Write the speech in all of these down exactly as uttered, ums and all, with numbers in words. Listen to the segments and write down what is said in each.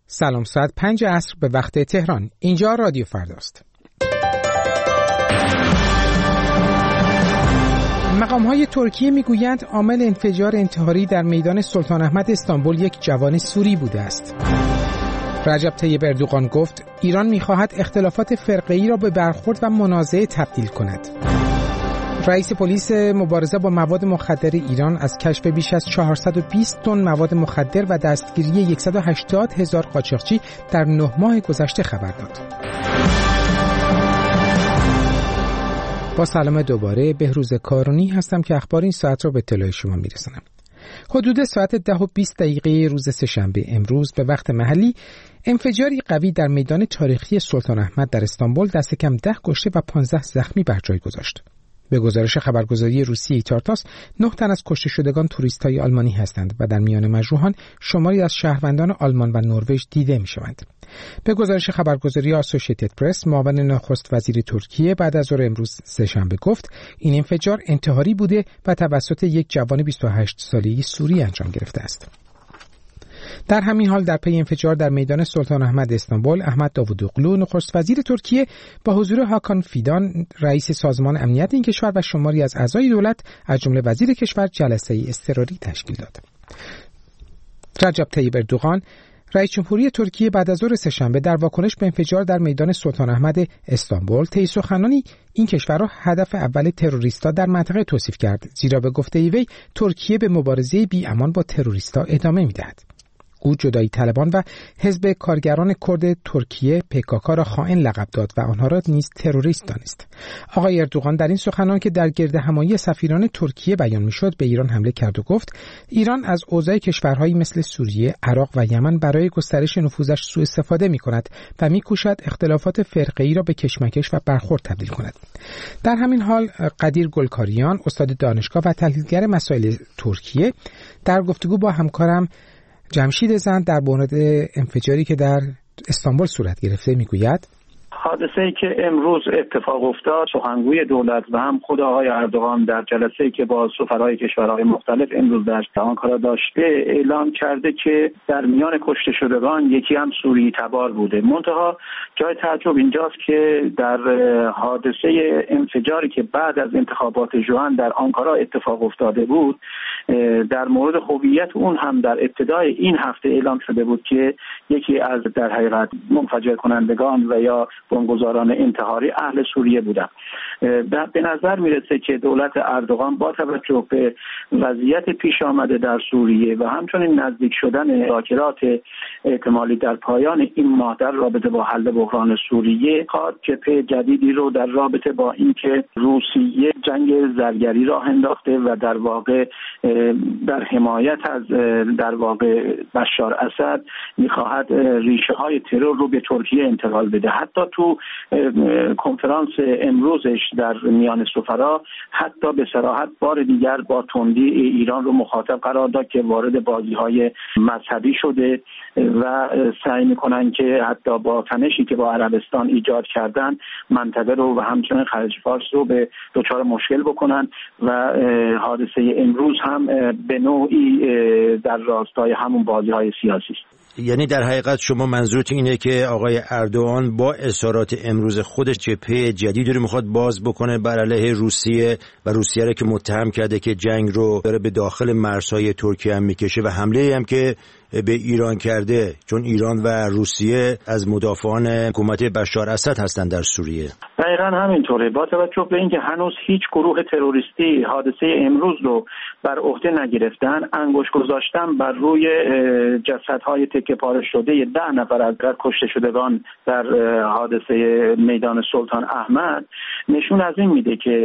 سلام، ساعت پنج عصر به وقت تهران. اینجا رادیو فرداست. مقام‌های ترکیه میگویند عامل انفجار انتحاری در میدان سلطان احمد استانبول یک جوان سوری بوده است. رجب طیب اردوغان گفت ایران می‌خواهد اختلافات فرقه‌ای را به برخورد و منازعه تبدیل کند. رئیس پلیس مبارزه با مواد مخدر ایران از کشف بیش از چهارصد و بیست تن مواد مخدر و دستگیری صد و هشتاد هزار قاچاقچی در نه ماه گذشته خبر داد. با سلام دوباره، بهروز کارونی هستم که اخبار این ساعت را به اطلاع شما میرسانم. حدود ساعت ده و بیست دقیقه روز سه‌شنبه امروز به وقت محلی انفجاری قوی در میدان تاریخی سلطان احمد در استانبول دست کم ده کشته و پانزده زخمی بر جای گذاشت. به گزارش خبرگزاری روسیه ایتارتاس، نه تن از کشته شدگان توریست‌های آلمانی هستند و در میان مجروحان شماری از شهروندان آلمان و نروژ دیده می‌شوند. به گزارش خبرگزاری آسوشیتد پرس، معاون نخست وزیر ترکیه بعد از ظهر امروز سه‌شنبه گفت این انفجار انتحاری بوده و توسط یک جوان بیست و هشت ساله‌ای سوری انجام گرفته است. در همین حال در پی انفجار در میدان سلطان احمد استانبول، احمد داوودوغلو نخست وزیر ترکیه با حضور هاکان فیدان رئیس سازمان امنیت این کشور و شماری از اعضای دولت از جمله وزیر کشور جلسه اضطراری تشکیل داد. رجب طیب اردوغان رئیس جمهوری ترکیه بعد از ظهر سه‌شنبه در واکنش به انفجار در میدان سلطان احمد استانبول طی سخنانی این کشور را هدف اول تروریستا در منطقه توصیف کرد، زیرا به گفته وی ترکیه به مبارزه بی امان با تروریستا ادامه می‌دهد. او جدایی طلبان و حزب کارگران کرد ترکیه پیکاکا را خائن لقب داد و آنها را نیز تروریست دانست. آقای اردوغان در این سخنان که در گرد همایی سفیران ترکیه بیان میشد به ایران حمله کرد و گفت ایران از اوضاع کشورهایی مثل سوریه، عراق و یمن برای گسترش نفوذش سوء استفاده می‌کند و می‌کوشد اختلافات فرقه‌ای را به کشمکش و برخورد تبدیل کند. در همین حال قدیر گلکاریان، استاد دانشگاه و تحلیلگر مسائل ترکیه، در گفتگو با همکارم جمشید زند در مورد انفجاری که در استانبول صورت گرفته میگوید حادثه‌ای که امروز اتفاق افتاد، سخنگوی دولت و هم خود آقای اردوغان در جلسه‌ای که با سفرای کشورهای مختلف امروز در آنکارا داشته اعلام کرده که در میان کشته شدگان یکی هم سوری تبار بوده. منتها جای تعجب اینجاست که در حادثه انفجاری که بعد از انتخابات ژوئن در آنکارا اتفاق افتاده بود، در مورد هویت اون هم در ابتدای این هفته اعلام شده بود که یکی از در حقیقت منفجر کنندگان و یا بمبگذاران انتحاری اهل سوریه بودن. به نظر میرسه که دولت اردوغان با توجه به وضعیت پیش آمده در سوریه و همچنین نزدیک شدن مذاکرات احتمالی در پایان این ماه در رابطه با حل بحران سوریه، خواهد جبهه جدیدی رو در رابطه با اینکه روسیه جنگ زرگری راه انداخته و در واقع در حمایت از در واقع بشار اسد میخواهد ریشه های ترور رو به ترکیه انتقال بده. حتی تو کنفرانس امروزش در میان سفرا حتی به صراحت بار دیگر با تندی ایران رو مخاطب قرار داد که وارد بازی‌های مذهبی شده و سعی می‌کنن که حتی با تنشی که با عربستان ایجاد کردن منطقه رو و همچنین خلیج فارس رو به دچار مشکل بکنن و حادثه امروز هم به نوعی در راستای همون بازی‌های سیاسی است. یعنی در حقیقت شما منظورتون اینه که آقای اردوغان با اظهارات امروز خودش جبهه جدیدی رو میخواد باز بکنه بر علیه روسیه و روسیه رو که متهم کرده که جنگ رو داره به داخل مرزهای ترکیه هم میکشه و حمله هم که به ایران کرده، چون ایران و روسیه از مدافعان حکومت بشار اسد هستند در سوریه. دقیقاً همینطوره. با توجه به اینکه هنوز هیچ گروه تروریستی حادثه امروز رو بر عهده نگرفتن، انگشت گذاشتن بر روی جسدهای تکه پاره شده ده نفر از کشته شدگان در حادثه میدان سلطان احمد نشون از این میده که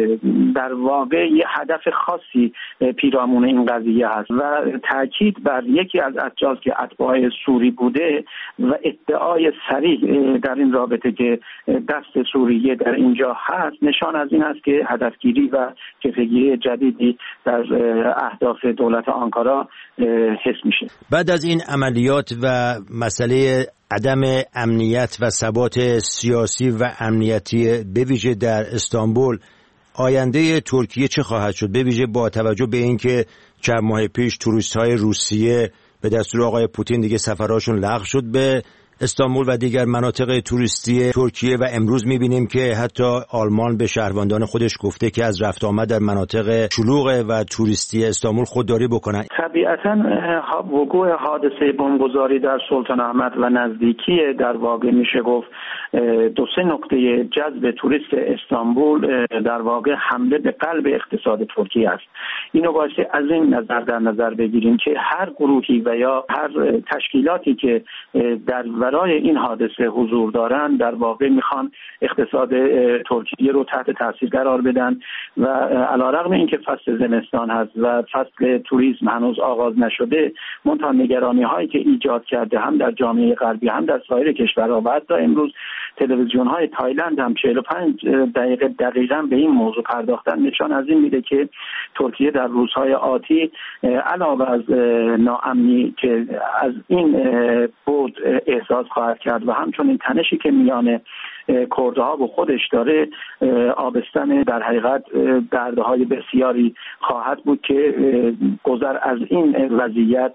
در واقع یه هدف خاصی پیرامون این قضیه هست و تاکید بر یکی از اجزاء که اتباع سوری بوده و ادعای صریح در این رابطه که دست سوریه در اینجا هست نشان از این است که هدفگیری و جبهه‌گیری جدیدی در اهداف دولت آنکارا حس میشه. بعد از این عملیات و مسئله عدم امنیت و ثبات سیاسی و امنیتی به ویژه در استانبول، آینده ترکیه چه خواهد شد؟ به ویژه با توجه به اینکه چند ماه پیش توریست‌های روسیه به به دستور آقای پوتین دیگه سفرهاشون لغو شد به استانبول و دیگر مناطق توریستی ترکیه و امروز می‌بینیم که حتی آلمان به شهروندان خودش گفته که از رفت آمد در مناطق شلوغ و توریستی استانبول خودداری بکنن. طبیعتاً وقوع حادثه بمبگذاری در سلطان احمد و نزدیکی در واقع میشه گفت دو سه نقطه جذب توریست استانبول در واقع حمله به قلب اقتصاد ترکیه است. اینو باید از این نظر در نظر بگیریم که هر گروهی و یا هر تشکیلاتی که در برای این حادثه حضور دارن در واقع میخوان اقتصاد ترکیه رو تحت تاثیر قرار بدن و علیرغم اینکه فصل زمستان هست و فصل توریسم هنوز آغاز نشده، منتها نگرانی هایی که ایجاد کرده هم در جامعه غربی هم در سایر کشورها و حتی امروز تلویزیون های تایلند هم چهل و پنج دقیقه دقیقاً به این موضوع پرداختن، نشان از این میده که ترکیه در روزهای آتی علاوه از ناامنی که از این بود احساس خواهد کرد و همچنین تنشی که میان کردها و خودش داره، آبستن در حقیقت دردهای بسیاری خواهد بود که گذر از این وضعیت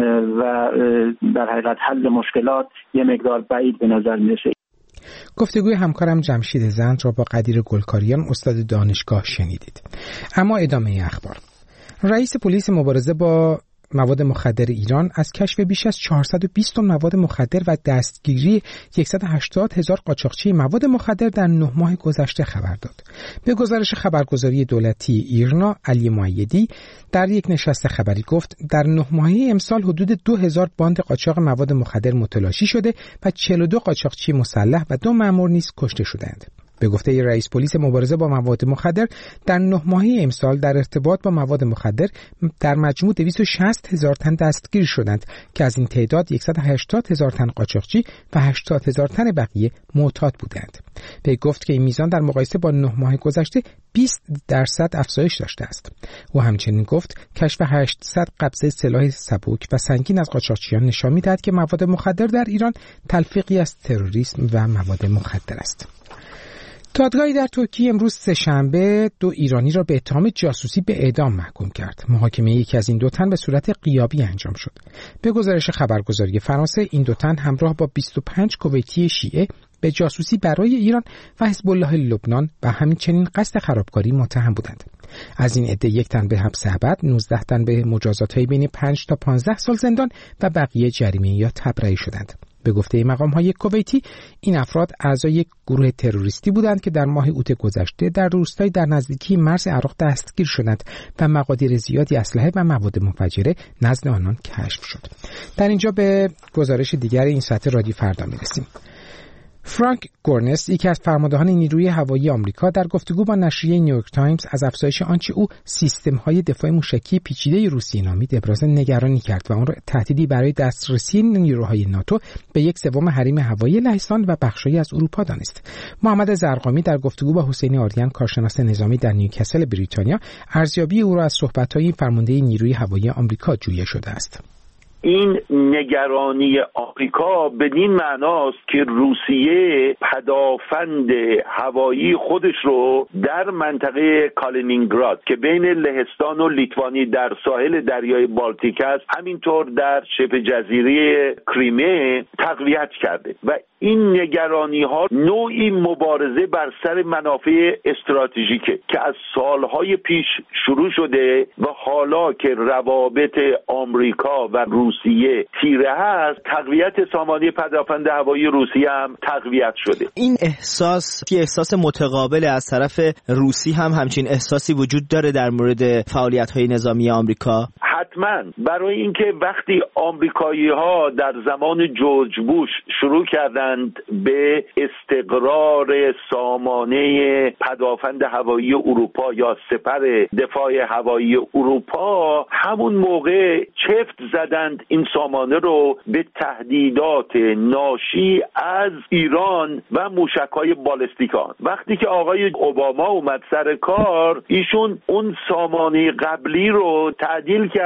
و در حقیقت حل مشکلات یه مقدار بعید به نظر میرسه. گفتگوی همکارم جمشید زند را با قدیر گلکاریان استاد دانشگاه شنیدید. اما ادامه اخبار. رئیس پلیس مبارزه با مواد مخدر ایران از کشف بیش از چهارصد و بیست تن مواد مخدر و دستگیری صد و هشتاد هزار قاچاقچی مواد مخدر در نه ماه گذشته خبر داد. به گزارش خبرگزاری دولتی ایرنا، علی مؤیدی در یک نشست خبری گفت در نه ماهه امسال حدود دو هزار باند قاچاق مواد مخدر متلاشی شده و چهل و دو قاچاقچی مسلح و دو مأمور نیز کشته شدند. به گفته رئیس پلیس مبارزه با مواد مخدر در نه ماهه امسال در ارتباط با مواد مخدر در مجموع دویست و شصت هزار تن دستگیر شدند که از این تعداد صد و هشتاد هزار تن قاچاقچی و هشتاد هزار تن بقیه معتاد بودند. به گفت که این میزان در مقایسه با نه ماه گذشته بیست درصد افزایش داشته است. او همچنین گفت کشف هشتصد قبضه سلاح سبک و سنگین از قاچاقچیان نشان می‌دهد که مواد مخدر در ایران تلفیقی از تروریسم و مواد مخدر است. دادگاهی در ترکیه امروز سه‌شنبه دو ایرانی را به اتهام جاسوسی به اعدام محکوم کرد. محاکمه یکی از این دو تن به صورت غیابی انجام شد. به گزارش خبرگزاری فرانسه این دو تن همراه با بیست و پنج کویتی شیعه به جاسوسی برای ایران و حزب الله لبنان و همچنین قصد خرابکاری متهم بودند. از این عده یک تن به حبس ابد، نوزده تن به مجازات‌های بین پنج تا پانزده سال زندان و بقیه جریمه یا تبرئه شدند. به گفته مقام‌های کویتی این افراد اعضای یک گروه تروریستی بودند که در ماه اوت گذشته در روستایی در نزدیکی مرز عراق دستگیر شدند و مقادیر زیادی اسلحه و مواد منفجره نزد آنان کشف شد. در اینجا به گزارش دیگر این ساعت رادیو فردا می‌رسیم. فرانک گورنس، یکی از فرماندهان نیروی هوایی آمریکا، در گفتگو با نشریه نیویورک تایمز از افزایش آنچه او سیستم‌های دفاع موشکی پیچیده روسیه نامید ابراز نگرانی کرد و آن را تهدیدی برای دسترسی نیروهای ناتو به یک سوم حریم هوایی لهستان و بخشی از اروپا دانست. محمد زرقامی در گفتگو با حسین آریان، کارشناس نظامی در نیوکاسل بریتانیا، ارزیابی او را از صحبت‌های فرمانده نیروی هوایی آمریکا جویا شده است. این نگرانی آمریکا بدین معناست که روسیه پدافند هوایی خودش رو در منطقه کالینینگراد که بین لهستان و لیتوانی در ساحل دریای بالتیک است، همینطور در شبه جزیره کریمه تقویت کرده و این نگرانی ها نوعی مبارزه بر سر منافع استراتژیکه که از سالهای پیش شروع شده و حالا که روابط آمریکا و روسیه تیره هست، تقویت سامانه پدافند هوایی روسیه هم تقویت شده. این احساس که احساس متقابل از طرف روسی هم همچین احساسی وجود داره در مورد فعالیت‌های نظامی آمریکا؟ حتما، برای اینکه وقتی آمریکایی‌ها در زمان جورج بوش شروع کردند به استقرار سامانه پدافند هوایی اروپا یا سپر دفاع هوایی اروپا، همون موقع چفت زدند این سامانه رو به تهدیدات ناشی از ایران و موشک‌های بالستیک آن. وقتی که آقای اوباما اومد سر کار، ایشون اون سامانه قبلی رو تعدیل کرد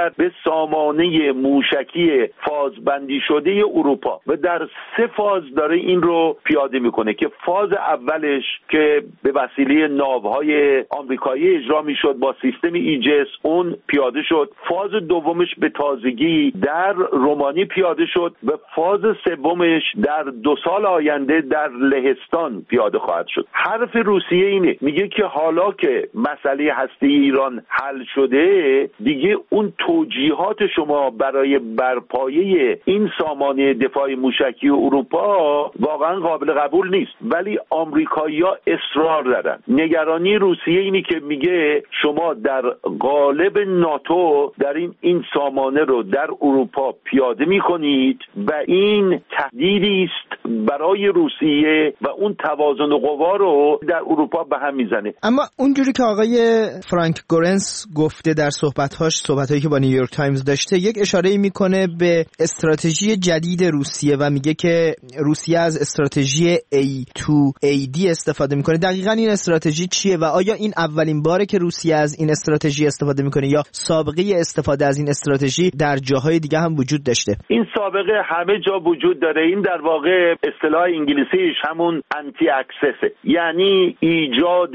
کرد به سامانه موشکی فازبندی شده اروپا و در سه فاز داره این رو پیاده میکنه که فاز اولش که به وسیله ناوهای آمریکایی اجرا میشد با سیستم ایجس اون پیاده شد. فاز دومش به تازگی در رومانی پیاده شد و فاز سومش در دو سال آینده در لهستان پیاده خواهد شد. حرف روسیه اینه، میگه که حالا که مسئله هسته ایران حل شده دیگه اون توجیهات شما برای برپایه این سامانه دفاع موشکی اروپا واقعا قابل قبول نیست. ولی آمریکایی‌ها اصرار دارن. نگرانی روسیه اینی که میگه شما در قالب ناتو در این این سامانه رو در اروپا پیاده میکنید و این تهدیدی است برای روسیه و اون توازن قوا رو در اروپا به هم میزنه. اما اونجوری که آقای فرانک گورنس گفته در صحبت‌هاش، صحبت‌هایی که با نیویورک تایمز داشته، یک اشاره‌ای میکنه به استراتژی جدید روسیه و میگه که روسیه از استراتژی ای تو ای دی استفاده میکنه. دقیقاً این استراتژی چیه و آیا این اولین باره که روسیه از این استراتژی استفاده میکنه یا سابقه استفاده از این استراتژی در جاهای دیگه هم وجود داشته؟ این سابقه همه جا وجود داره. این در واقع اصطلاح انگلیسیش همون انتی اکسسه، یعنی ایجاد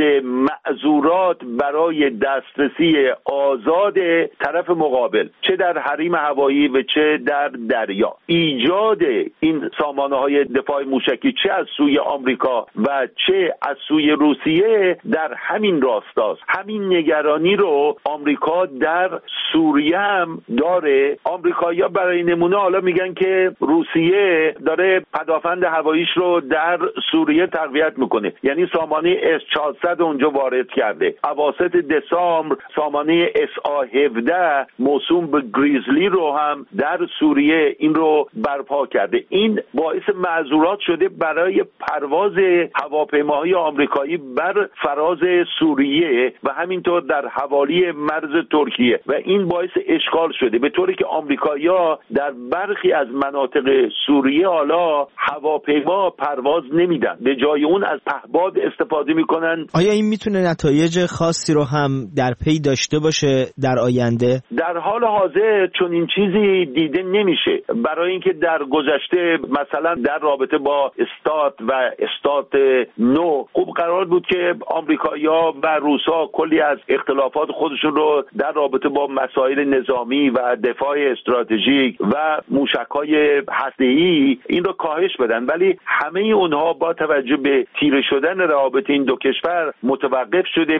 معذورات برای دسترسی آزاد طرف مقابل، چه در حریم هوایی و چه در دریا. ایجاد این سامانه‌های دفاع موشکی چه از سوی آمریکا و چه از سوی روسیه در همین راستاست. همین نگرانی رو آمریکا در سوریه هم داره. آمریکایی‌ها برای نمونه حالا میگن که روسیه داره پدافند هواییش رو در سوریه تقویت میکنه، یعنی سامانه اس چهارصد اونجا وارد کرده. اواسط دسامبر سامانه اس آ هفده موسوم به گریزلی رو هم در سوریه این رو برپا کرده. این باعث معذورات شده برای پرواز هواپیماهای آمریکایی بر فراز سوریه و همینطور در حوالی مرز ترکیه و این باعث اشغال شده، به طوری که آمریکایی‌ها در برخی از مناطق سوریه حالا هواپیما پرواز نمیدن، به جای اون از پهباد استفاده میکنن. آیا این میتونه نتایج خاصی رو هم در پی داشته باشه در آینده؟ در حال حاضر چون این چیزی دیده نمیشه، برای اینکه در گذشته مثلا در رابطه با استات و استات نو خوب قرار بود که آمریکایی‌ها و روس‌ها کلی از اختلافات خودشون رو در رابطه با مسائل نظامی و دفاع استراتژیک و موشک‌های هسته‌ای این رو کاهش بدن، ولی همه اونها با توجه به تیره شدن روابط این دو کشور متوقف شده.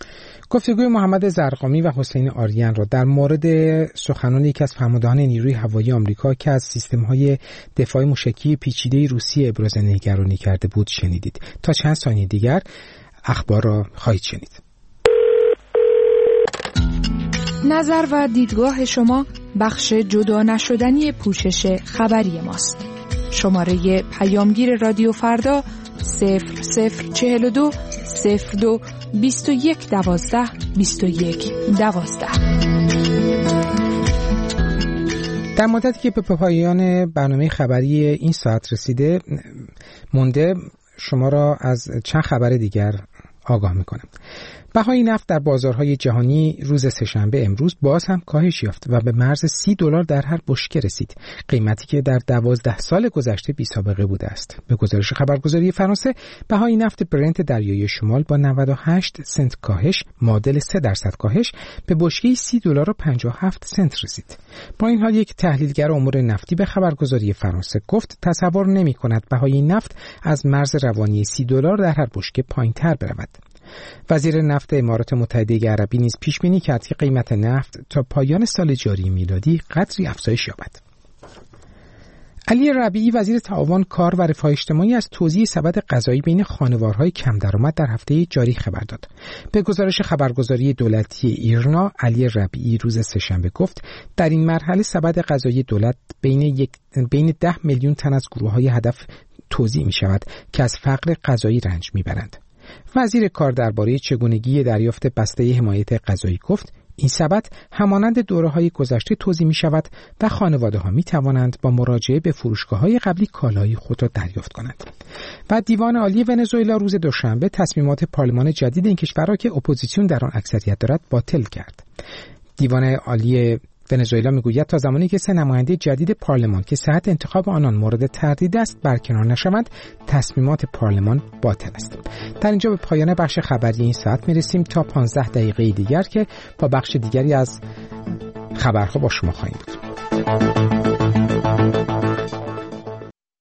گفتگوی محمد زرقامی و حسین آریان را در مورد سخنان یکی از فرماندهان نیروی هوایی آمریکا که از سیستم‌های دفاع موشکی پیچیده روسیه ابراز نگرانی کرده بود شنیدید. تا چند ثانیه دیگر اخبار را خواهید شنید. نظر و دیدگاه شما بخش جدا نشدنی پوشش خبری ماست. شماره پیامگیر رادیو فردا صفر صفر چهل و دو صفر دو بیست و یک دوازده بیست و یک دوازده. در مدتی که به پایان برنامه خبری این ساعت رسیده مونده شما را از چند خبر دیگر آگاه میکنم. بهای نفت در بازارهای جهانی روز سه‌شنبه امروز باز هم کاهش یافت و به مرز سی دلار در هر بشکه رسید، قیمتی که در دوازده سال گذشته بی سابقه بوده است. به گزارش خبرگزاری فرانسه بهای نفت برنت دریای شمال با نود و هشت سنت کاهش معادل سه درصد کاهش به بشکه سی دلار و پنجاه و هفت سنت رسید. با این حال یک تحلیلگر امور نفتی به خبرگزاری فرانسه گفت تصور نمی‌کند بهای نفت از مرز روانی سی دلار در هر بشکه پایین‌تر برود. وزیر نفت امارات متحده عربی نیز پیش بینی کرد که قیمت نفت تا پایان سال جاری میلادی قدری افزایش یابد. علی ربیعی وزیر تعاون کار و رفاه اجتماعی از توزیع سبد غذایی بین خانوارهای کم درآمد در هفته جاری خبر داد. به گزارش خبرگزاری دولتی ایرنا، علی ربیعی روز سه‌شنبه گفت در این مرحله سبد غذایی دولت بین یک بین ده میلیون تن از گروه‌های هدف توزیع می شود که از فقر غذایی رنج میبرند. وزیر کار درباره چگونگی دریافت بسته حمایت غذایی گفت این سبد همانند دوره‌های گذشته توزیع می شود و خانواده‌ها می توانند با مراجعه به فروشگاه‌های قبلی کالای خود را دریافت کنند. و دیوان عالی ونزوئلا روز دوشنبه تصمیمات پارلمان جدید این کشور را که اپوزیسیون در آن اکثریت دارد باطل کرد. دیوان عالی ونزوئلا میگوید تا زمانی که سه نماینده جدید پارلمان که صحت انتخاب آنان مورد تردید است برکنار نشوند، تصمیمات پارلمان باطل است. در اینجا به پایان بخش خبری این ساعت میرسیم تا پانزده دقیقه دیگر که با بخش دیگری از خبرها با شما خواهیم بود.